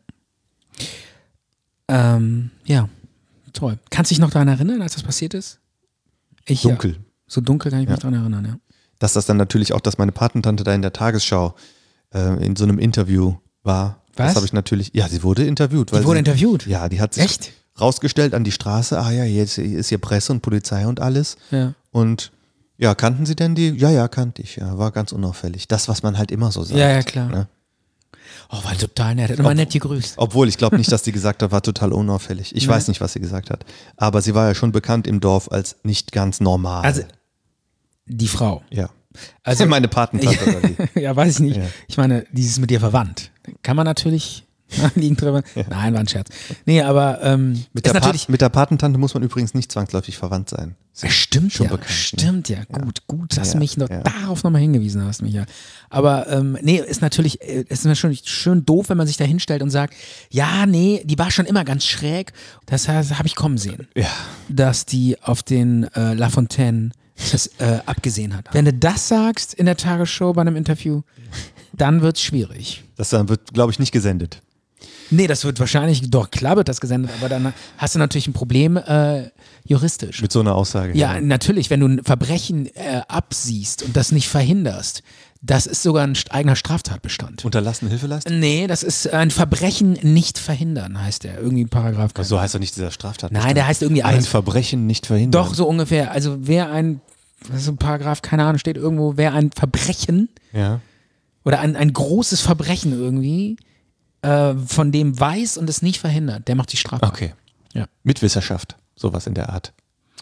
Ja, toll. Kannst du dich noch daran erinnern, als das passiert ist? Dunkel. So dunkel kann ich mich daran erinnern, ja. Dass das dann natürlich auch, dass meine Patentante da in der Tagesschau in so einem Interview war. Was? Das habe ich natürlich, ja, sie wurde interviewt. Die wurde interviewt? Ja, die hat sich Echt? rausgestellt an die Straße, jetzt ist hier Presse und Polizei und alles. Ja. Und ja, kannten Sie denn die? Ja, kannte ich, ja, war ganz unauffällig. Das, was man halt immer so sagt. Ja, klar. Ne? Oh, war total nett. Hat immer nett gegrüßt. Obwohl, ich glaube nicht, dass die gesagt hat, war total unauffällig. Ich weiß nicht, was sie gesagt hat. Aber sie war ja schon bekannt im Dorf als nicht ganz normal. Also, die Frau. ja. Also, Meine Patentante oder die. ja, weiß ich nicht. Ja. Ich meine, die ist mit dir verwandt. Kann man natürlich liegen drüber. Nein, war ein Scherz. Nee, aber Mit ist der, natürlich. mit der Patentante muss man übrigens nicht zwangsläufig verwandt sein. Stimmt schon ja, bekannt, ne? stimmt ja. Gut, dass du Ja, mich noch ja. darauf nochmal hingewiesen hast, Michael. Aber nee, ist natürlich schön doof, wenn man sich da hinstellt und sagt, ja, nee, die war schon immer ganz schräg. Das habe ich kommen sehen, Ja. dass die auf den Lafontaine das abgesehen hat. Wenn du das sagst in der Tagesschau bei einem Interview, dann wird's schwierig. Das dann wird, glaube ich, nicht gesendet. Nee, das wird wahrscheinlich, doch klar wird das gesendet, aber dann hast du natürlich ein Problem juristisch. Mit so einer Aussage. Ja, natürlich, wenn du ein Verbrechen absiehst und das nicht verhinderst, das ist sogar ein eigener Straftatbestand. Unterlassene Hilfeleistung? Nee, das ist ein Verbrechen nicht verhindern, heißt der. Irgendwie Paragraph. So heißt doch nicht dieser Straftat. Nein, der heißt irgendwie Ein anders. Verbrechen nicht verhindern. Doch, so ungefähr. Also wer ein, das ist ein Paragraph, keine Ahnung, steht irgendwo, wer ein Verbrechen Ja. oder ein großes Verbrechen irgendwie von dem weiß und es nicht verhindert, der macht sich strafbar. Okay. Ja. Mitwisserschaft. Sowas in der Art.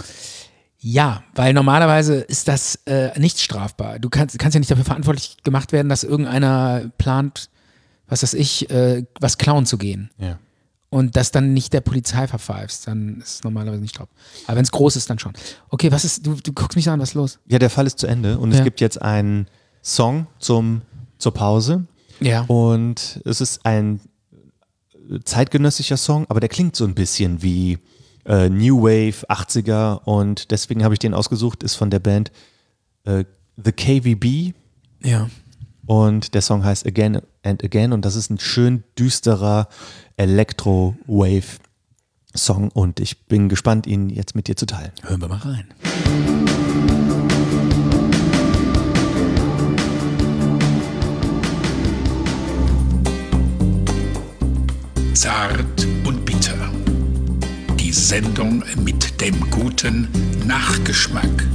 Ja, weil normalerweise ist das nicht strafbar. Du kannst ja nicht dafür verantwortlich gemacht werden, dass irgendeiner plant, was weiß ich, was klauen zu gehen. Ja. Und das dann nicht der Polizei verpfeifst, dann ist es normalerweise nicht strafbar. Aber wenn es groß ist, dann schon. Okay, was ist, du guckst mich an, was ist los? Ja, der Fall ist zu Ende und Ja. es gibt jetzt einen Song zur Pause. Ja. Und es ist ein zeitgenössischer Song, aber der klingt so ein bisschen wie New Wave, 80er und deswegen habe ich den ausgesucht, ist von der Band The KVB Ja. und der Song heißt Again and Again und das ist ein schön düsterer Electro-Wave-Song und ich bin gespannt, ihn jetzt mit dir zu teilen. Hören wir mal rein. Zart und bitter. Die Sendung mit dem guten Nachgeschmack.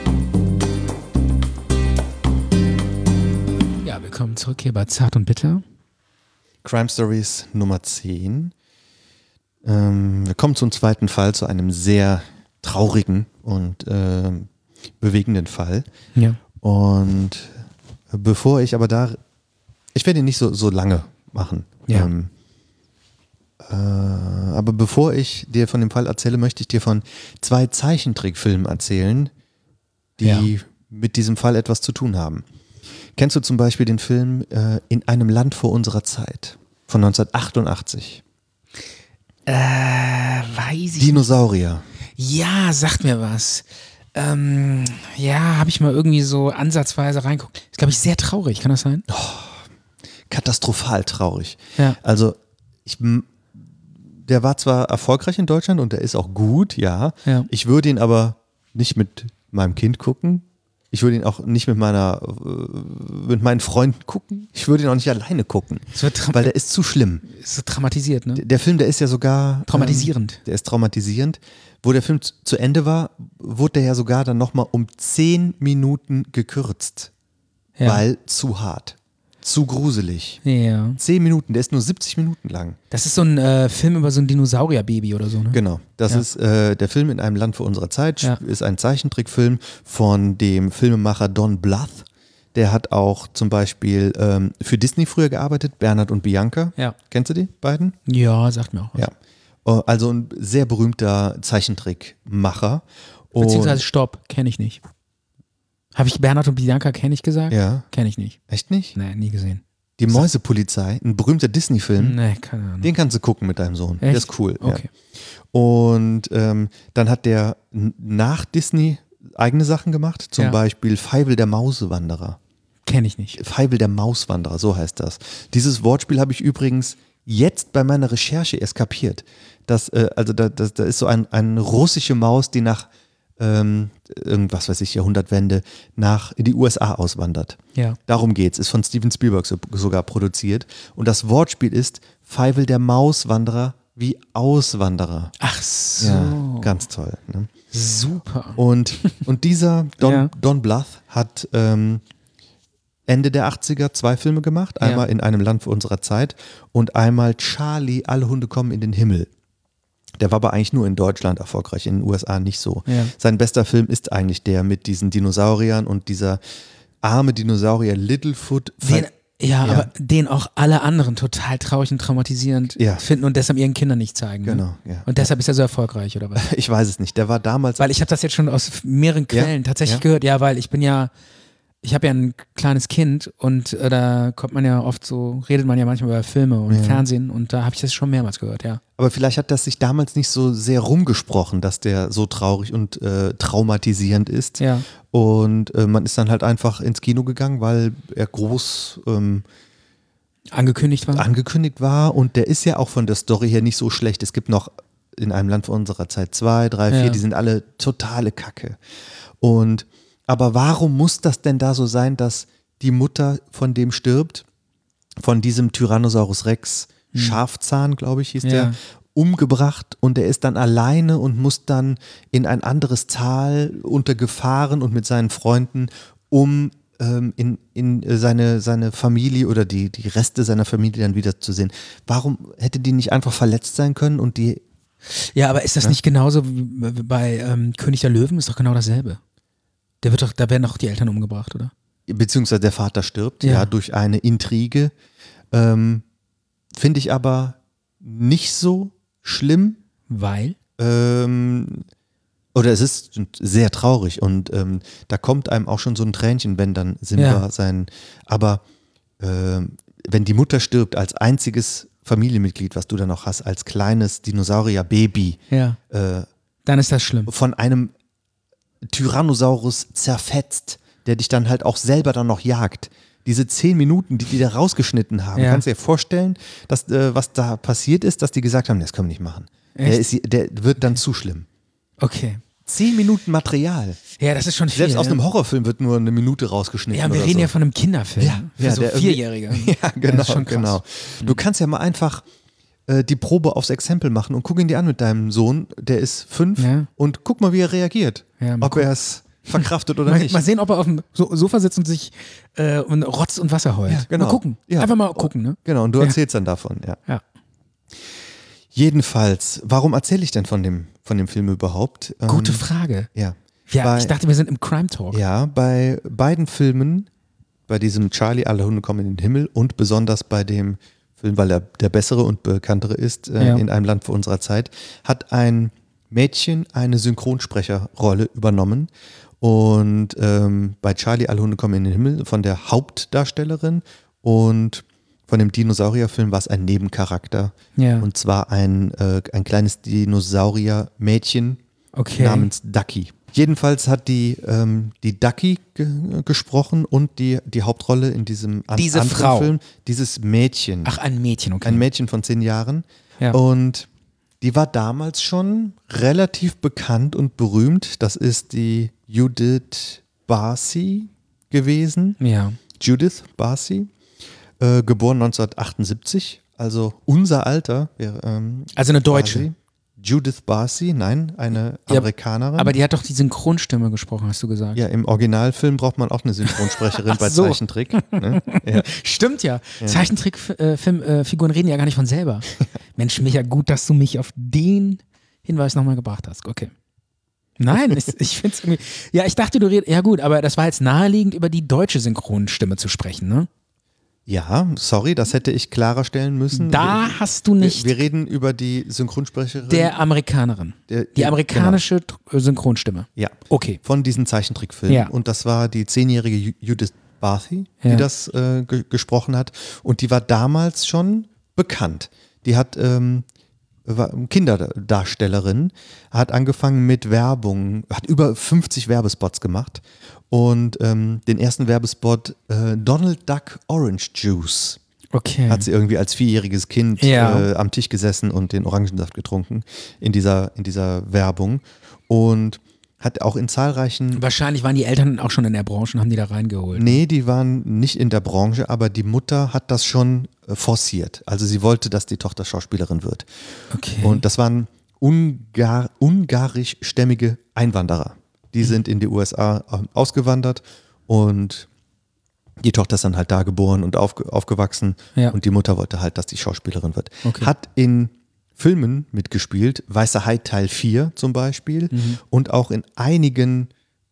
Ja, willkommen zurück hier bei Zart und Bitter. Crime Stories Nummer 10. Wir kommen zum zweiten Fall, zu einem sehr traurigen und bewegenden Fall. Ja. Und bevor ich aber ich werde ihn nicht so lange machen. Ja. Aber bevor ich dir von dem Fall erzähle, möchte ich dir von 2 Zeichentrickfilmen erzählen, die mit diesem Fall etwas zu tun haben. Kennst du zum Beispiel den Film In einem Land vor unserer Zeit von 1988? Weiß ich Dinosaurier. nicht. Ja, sagt mir was. Ja, habe ich mal irgendwie so ansatzweise reinguckt. Ist, glaube ich, sehr traurig. Kann das sein? Katastrophal traurig. Ja. Also, der war zwar erfolgreich in Deutschland und der ist auch gut, ja. Ich würde ihn aber nicht mit meinem Kind gucken. Ich würde ihn auch nicht mit meinen Freunden gucken. Ich würde ihn auch nicht alleine gucken, weil der ist zu schlimm. Ist so traumatisiert, ne? Der Film, der ist ja sogar Traumatisierend. Der ist traumatisierend. Wo der Film zu Ende war, wurde der ja sogar dann nochmal um 10 Minuten gekürzt, weil zu hart, zu gruselig. Ja. 10 Minuten, der ist nur 70 Minuten lang. Das ist so ein Film über so ein Dinosaurierbaby oder so, ne? Genau, das ist der Film In einem Land vor unserer Zeit, ist ein Zeichentrickfilm von dem Filmemacher Don Bluth. Der hat auch zum Beispiel für Disney früher gearbeitet, Bernhard und Bianca. Ja. Kennst du die beiden? Ja, sagt mir auch was. Ja. Also ein sehr berühmter Zeichentrickmacher. Beziehungsweise Stopp, kenne ich nicht. Habe ich Bernhard und Bianca, kenne ich gesagt? Ja. Kenne ich nicht. Echt nicht? Nee, nie gesehen. Die Mäusepolizei, ein berühmter Disney-Film. Nee, keine Ahnung. Den kannst du gucken mit deinem Sohn. Echt? Der ist cool. Okay. Ja. Und dann hat der nach Disney eigene Sachen gemacht. Zum Beispiel Feivel der Mauswanderer. Kenne ich nicht. Feivel der Mauswanderer, so heißt das. Dieses Wortspiel habe ich übrigens jetzt bei meiner Recherche erst kapiert. Da ist so eine russische Maus, die nach irgendwas weiß ich, Jahrhundertwende in die USA auswandert. Ja. Darum geht's. Ist von Steven Spielberg sogar produziert. Und das Wortspiel ist Feivel der Mauswanderer wie Auswanderer. Ach so. Ja, ganz toll. Ne? Super. Und dieser Don Bluth hat Ende der 80er 2 Filme gemacht. Einmal In einem Land vor unserer Zeit und einmal Charlie, alle Hunde kommen in den Himmel. Der war aber eigentlich nur in Deutschland erfolgreich, in den USA nicht so. Ja. Sein bester Film ist eigentlich der mit diesen Dinosauriern und dieser arme Dinosaurier Littlefoot. Aber den auch alle anderen total traurig und traumatisierend finden und deshalb ihren Kindern nicht zeigen. Ne? Genau, ja. Und deshalb ist er so erfolgreich, oder was? Ich weiß es nicht. Der war damals. Weil ich habe das jetzt schon aus mehreren Quellen tatsächlich gehört. Ja, weil ich habe ja ein kleines Kind und da kommt man ja oft so, redet man ja manchmal über Filme und Fernsehen und da habe ich das schon mehrmals gehört, ja. Aber vielleicht hat das sich damals nicht so sehr rumgesprochen, dass der so traurig und traumatisierend ist. Ja. Und man ist dann halt einfach ins Kino gegangen, weil er groß angekündigt war. Und der ist ja auch von der Story her nicht so schlecht. Es gibt noch In einem Land vor unserer Zeit 2, 3, 4, die sind alle totale Kacke. Aber warum muss das denn da so sein, dass die Mutter von dem stirbt, von diesem Tyrannosaurus Rex, Schafzahn, glaube ich, hieß der, umgebracht und er ist dann alleine und muss dann in ein anderes Tal unter Gefahren und mit seinen Freunden, um in seine Familie oder die Reste seiner Familie dann wiederzusehen. Warum hätte die nicht einfach verletzt sein können und die... Ja, aber ist das nicht genauso wie bei König der Löwen? Ist doch genau dasselbe. Da werden doch die Eltern umgebracht, oder? Beziehungsweise der Vater stirbt, durch eine Intrige. Finde ich aber nicht so schlimm. Weil? Oder es ist sehr traurig und da kommt einem auch schon so ein Tränchen, wenn dann Simba aber wenn die Mutter stirbt als einziges Familienmitglied, was du dann noch hast, als kleines Dinosaurier-Baby, dann ist das schlimm. Von einem Tyrannosaurus zerfetzt, der dich dann halt auch selber dann noch jagt. Diese 10 Minuten, die da rausgeschnitten haben, kannst du dir vorstellen, dass was da passiert ist, dass die gesagt haben, das können wir nicht machen. Der wird dann zu schlimm. Okay. 10 Minuten Material. Ja, das ist schon viel. Selbst aus einem Horrorfilm wird nur eine Minute rausgeschnitten. Ja, wir reden ja von einem Kinderfilm. Für so 4-Jährige. Ja, genau. Du kannst ja mal einfach die Probe aufs Exempel machen und guck ihn dir an mit deinem Sohn, der ist 5 und guck mal, wie er reagiert. Ja, ob er es verkraftet oder nicht. Mal sehen, ob er auf dem Sofa sitzt und sich und Rotz und Wasser heult. Ja, genau. Mal gucken. Ja. Einfach mal gucken, ne? Genau, und du erzählst dann davon, Ja. Jedenfalls, warum erzähle ich denn von dem Film überhaupt? Gute Frage. Ja. Ich dachte, wir sind im Crime Talk. Ja, bei beiden Filmen, bei diesem Charlie, alle Hunde kommen in den Himmel und besonders bei dem Film, weil er der bessere und bekanntere ist, in einem Land vor unserer Zeit, hat ein Mädchen eine Synchronsprecherrolle übernommen. Und bei Charlie, alle Hunde kommen in den Himmel von der Hauptdarstellerin und von dem Dinosaurierfilm war es ein Nebencharakter. Ja. Und zwar ein kleines Dinosaurier-Mädchen namens Ducky. Jedenfalls hat die Ducky gesprochen und die Hauptrolle in diesem Diese anderen Frau. Film, dieses Mädchen. Ach, ein Mädchen, okay. Ein Mädchen von 10 Jahren. Ja. Und die war damals schon relativ bekannt und berühmt. Das ist die Judith Barcy gewesen. Ja. Judith Barcy, geboren 1978, also unser Alter. Also eine Deutsche. Barcy. Judith Barcy, nein, eine Amerikanerin. Aber die hat doch die Synchronstimme gesprochen, hast du gesagt. Ja, im Originalfilm braucht man auch eine Synchronsprecherin bei so. Zeichentrick. Ne? Ja. Stimmt ja. Zeichentrickfiguren reden ja gar nicht von selber. Mensch, Micha, gut, dass du mich auf den Hinweis nochmal gebracht hast. Okay. Nein, ich finde es irgendwie. Ja, ich dachte, du redest. Ja, gut, aber das war jetzt naheliegend, über die deutsche Synchronstimme zu sprechen, ne? Ja, sorry, das hätte ich klarer stellen müssen. Da hast du nicht. Wir reden über die Synchronsprecherin. Der Amerikanerin. Die amerikanische Synchronstimme. Ja. Okay. Von diesen Zeichentrickfilmen. Ja. Und das war die 10-jährige Judith Barcy, die das gesprochen hat. Und die war damals schon bekannt. Die hat war Kinderdarstellerin, hat angefangen mit Werbung, hat über 50 Werbespots gemacht. Und den ersten Werbespot Donald Duck Orange Juice. Okay. Hat sie irgendwie als 4-jähriges Kind am Tisch gesessen und den Orangensaft getrunken in dieser Werbung. Und hat auch in zahlreichen... Wahrscheinlich waren die Eltern auch schon in der Branche und haben die da reingeholt. Nee, die waren nicht in der Branche, aber die Mutter hat das schon forciert. Also sie wollte, dass die Tochter Schauspielerin wird. Okay. Und das waren ungarischstämmige Einwanderer. Die sind in die USA ausgewandert und die Tochter ist dann halt da geboren und aufgewachsen. Ja. Und die Mutter wollte halt, dass die Schauspielerin wird. Okay. Hat in Filmen mitgespielt, Weißer Hai Teil 4 zum Beispiel und auch in einigen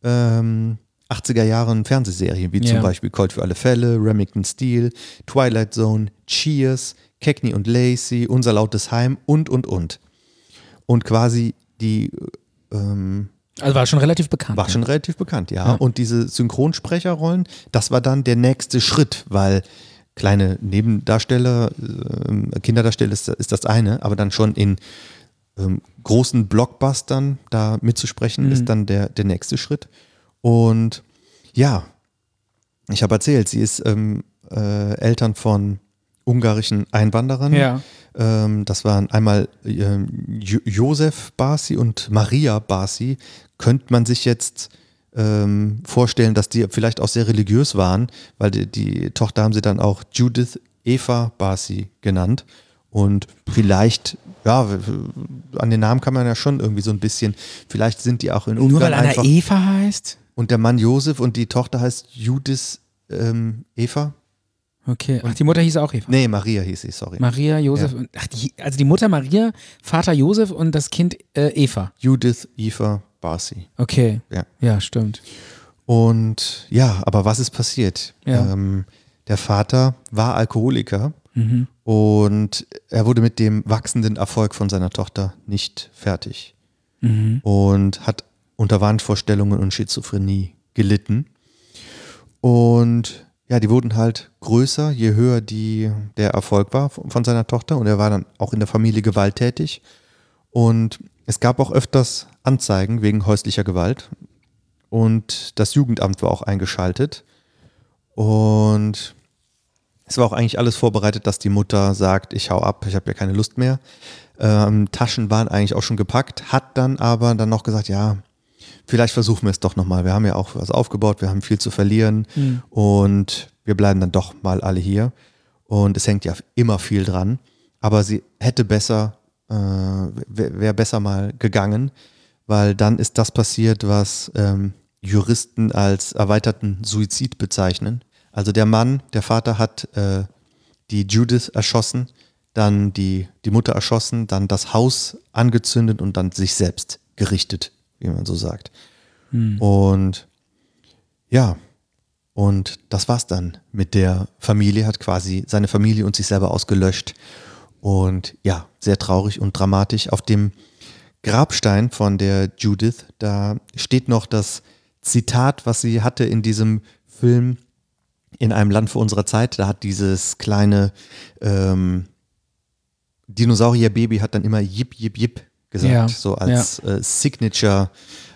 80er Jahren Fernsehserien, wie zum Beispiel Colt für alle Fälle, Remington Steel, Twilight Zone, Cheers, Cagney und Lacey, Unser lautes Heim und. Und quasi die also war schon relativ bekannt. War schon relativ bekannt, ja. Und diese Synchronsprecherrollen, das war dann der nächste Schritt, weil kleine Nebendarsteller, Kinderdarsteller ist das eine, aber dann schon in großen Blockbustern da mitzusprechen, ist dann der nächste Schritt. Und ja, ich habe erzählt, sie ist Eltern von ungarischen Einwanderern. Ja. Das waren einmal Josef Barcy und Maria Barcy. Könnte man sich jetzt vorstellen, dass die vielleicht auch sehr religiös waren, weil die Tochter haben sie dann auch Judith Eva Barcy genannt. Und vielleicht, ja, an den Namen kann man ja schon irgendwie so ein bisschen, vielleicht sind die auch in Ungarn Nur weil einer einfach, Eva heißt? und der Mann Josef und die Tochter heißt Judith Eva? Okay. Ach, die Mutter hieß auch Eva. Nee, Maria hieß sie, sorry. Maria, Josef. Ja. Und, also die Mutter Maria, Vater Josef und das Kind Eva. Judith Eva Barcy. Okay. Ja. Ja, stimmt. Und ja, aber was ist passiert? Ja. Der Vater war Alkoholiker und er wurde mit dem wachsenden Erfolg von seiner Tochter nicht fertig und hat unter Wahnvorstellungen und Schizophrenie gelitten. Und ja, die wurden halt größer, je höher der Erfolg war von seiner Tochter, und er war dann auch in der Familie gewalttätig. Und es gab auch öfters Anzeigen wegen häuslicher Gewalt. Und das Jugendamt war auch eingeschaltet. Und es war auch eigentlich alles vorbereitet, dass die Mutter sagt, ich hau ab, ich habe ja keine Lust mehr. Taschen waren eigentlich auch schon gepackt, hat dann aber noch gesagt, ja, vielleicht versuchen wir es doch nochmal. Wir haben ja auch was aufgebaut, wir haben viel zu verlieren und wir bleiben dann doch mal alle hier. Und es hängt ja immer viel dran. aber sie hätte besser, wäre besser mal gegangen, weil dann ist das passiert, was Juristen als erweiterten Suizid bezeichnen. Also der Mann, der Vater hat die Judith erschossen, dann die Mutter erschossen, dann das Haus angezündet und dann sich selbst gerichtet, wie man so sagt. Und ja, und das war's dann mit der Familie, hat quasi seine Familie und sich selber ausgelöscht. Und ja, sehr traurig und dramatisch. Auf dem Grabstein von der Judith, da steht noch das Zitat, was sie hatte in diesem Film In einem Land vor unserer Zeit. Da hat dieses kleine Dinosaurierbaby hat dann immer Jip, Jip, Jip gesagt, so als Signature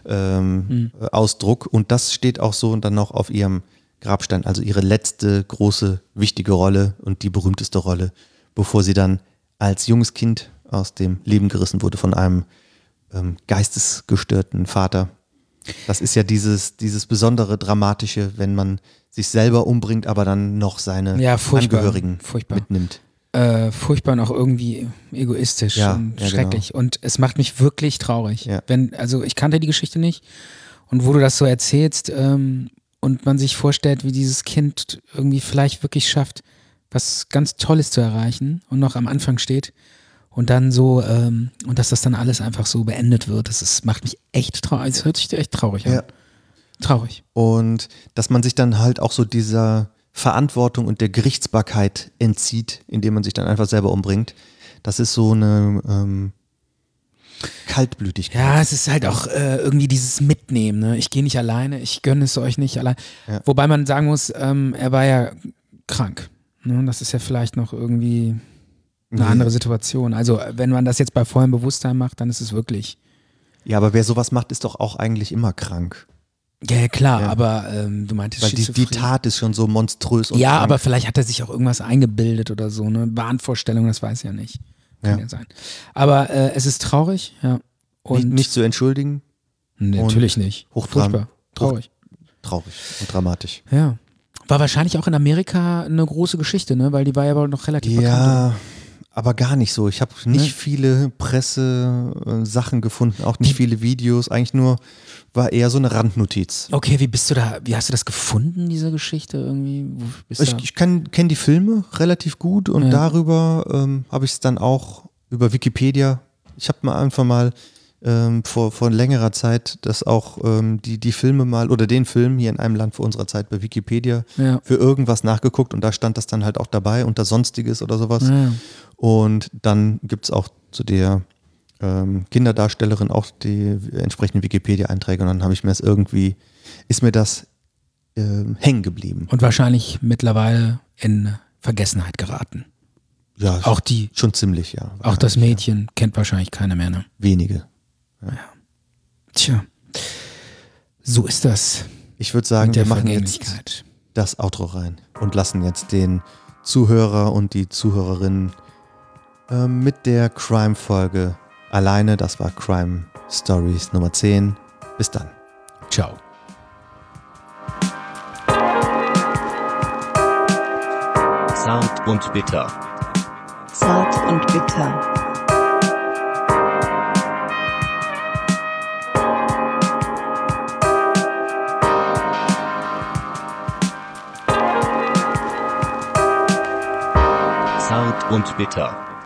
Ausdruck. Und das steht auch so und dann noch auf ihrem Grabstein, also ihre letzte große, wichtige Rolle und die berühmteste Rolle, bevor sie dann als junges Kind aus dem Leben gerissen wurde von einem geistesgestörten Vater. Das ist ja dieses besondere Dramatische, wenn man sich selber umbringt, aber dann noch seine Angehörigen mitnimmt. Furchtbar und auch irgendwie egoistisch und schrecklich. Genau. Und es macht mich wirklich traurig. Ja. Also ich kannte die Geschichte nicht und wo du das so erzählst und man sich vorstellt, wie dieses Kind irgendwie vielleicht wirklich schafft, was ganz Tolles zu erreichen und noch am Anfang steht und dann so, und dass das dann alles einfach so beendet wird, macht mich echt traurig. Es hört sich echt traurig an. Ja. Traurig. Und dass man sich dann halt auch so dieser Verantwortung und der Gerichtsbarkeit entzieht, indem man sich dann einfach selber umbringt. Das ist so eine Kaltblütigkeit. Ja, es ist halt auch irgendwie dieses Mitnehmen. Ne? Ich gehe nicht alleine, ich gönne es euch nicht allein. Ja. Wobei man sagen muss, er war ja krank. Ne? Das ist ja vielleicht noch irgendwie eine andere Situation. Also wenn man das jetzt bei vollem Bewusstsein macht, dann ist es wirklich. Ja, aber wer sowas macht, ist doch auch eigentlich immer krank. Ja, klar, aber du meintest weil die Tat ist schon so monströs. Und ja, krank. Aber vielleicht hat er sich auch irgendwas eingebildet oder so, ne? Wahnvorstellung, das weiß ich ja nicht. Kann ja sein. Aber es ist traurig, ja. Und nicht zu entschuldigen. Nee, natürlich nicht. Furchtbar. Traurig. Traurig und dramatisch. Ja. War wahrscheinlich auch in Amerika eine große Geschichte, ne? Weil die war ja aber noch relativ bekannt. Ja, aber gar nicht so. Ich habe nicht viele Presse-Sachen gefunden, auch nicht viele Videos. Eigentlich nur war eher so eine Randnotiz. Okay, wie hast du das gefunden, diese Geschichte irgendwie? Ich kenne die Filme relativ gut und darüber habe ich es dann auch über Wikipedia. Ich habe mal einfach mal vor längerer Zeit das auch die Filme mal oder den Film hier in einem Land vor unserer Zeit bei Wikipedia für irgendwas nachgeguckt und da stand das dann halt auch dabei unter Sonstiges oder sowas. Ja. Und dann gibt es auch zu der Kinderdarstellerin auch die entsprechenden Wikipedia-Einträge und dann habe ich mir ist mir das hängen geblieben. Und wahrscheinlich mittlerweile in Vergessenheit geraten. Ja, auch die schon ziemlich, ja. Auch das Mädchen kennt wahrscheinlich keiner mehr, ne? Wenige. Ja. Tja, so ist das. Ich würde sagen, wir machen jetzt das Outro rein und lassen jetzt den Zuhörer und die Zuhörerinnen mit der Crime-Folge alleine. Das war Crime Stories Nummer 10. Bis dann. Ciao. Zart und bitter. Zart und bitter. Zart und bitter.